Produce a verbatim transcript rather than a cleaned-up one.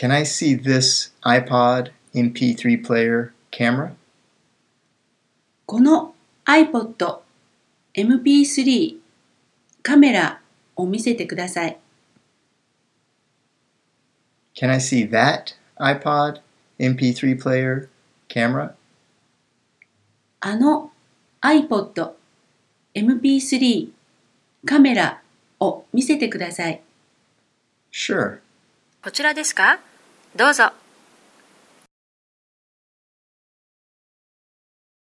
Can I see this iPod エムピースリー player camera? この iPod エムピースリー カメラを見せてください。 Can I see that iPod エムピースリー player camera? あの iPod エムピースリー カメラを見せてください。 Sure. こちらですか？どうぞ。